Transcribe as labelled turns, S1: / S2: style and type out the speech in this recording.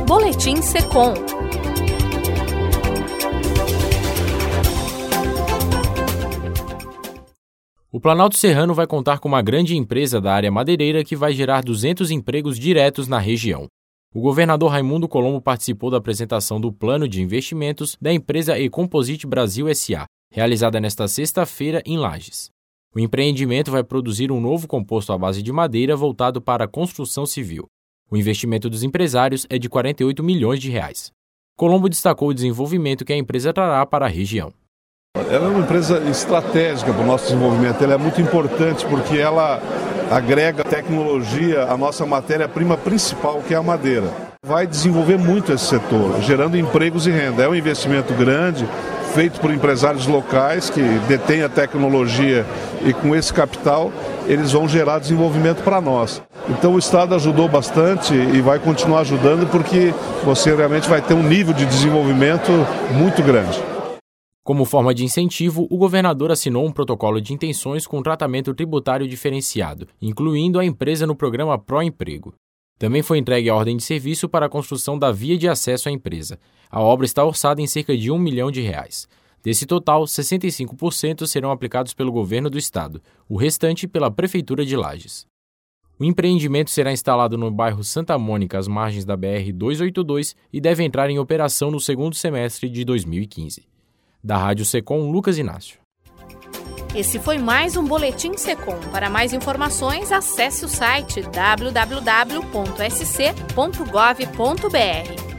S1: Boletim Secom.
S2: O Planalto Serrano vai contar com uma grande empresa da área madeireira que vai gerar 200 empregos diretos na região. O governador Raimundo Colombo participou da apresentação do plano de investimentos da empresa E-Composite Brasil S.A., realizada nesta sexta-feira em Lages. O empreendimento vai produzir um novo composto à base de madeira voltado para a construção civil. O investimento dos empresários é de R$ 48 milhões. Colombo destacou o desenvolvimento que a empresa trará para a região.
S3: Ela é uma empresa estratégica para o nosso desenvolvimento, ela é muito importante porque ela agrega tecnologia à nossa matéria-prima principal, que é a madeira. Vai desenvolver muito esse setor, gerando empregos e renda. É um investimento grande, feito por empresários locais que detêm a tecnologia e com esse capital eles vão gerar desenvolvimento para nós. Então o Estado ajudou bastante e vai continuar ajudando porque você realmente vai ter um nível de desenvolvimento muito grande.
S2: Como forma de incentivo, o governador assinou um protocolo de intenções com tratamento tributário diferenciado, incluindo a empresa no programa Pró-Emprego. Também foi entregue a ordem de serviço para a construção da via de acesso à empresa. A obra está orçada em cerca de R$ 1 milhão. Desse total, 65% serão aplicados pelo governo do estado, o restante pela Prefeitura de Lages. O empreendimento será instalado no bairro Santa Mônica, às margens da BR-282, e deve entrar em operação no segundo semestre de 2015. Da Rádio Secom, Lucas Inácio.
S1: Esse foi mais um Boletim Secom. Para mais informações, acesse o site www.sc.gov.br.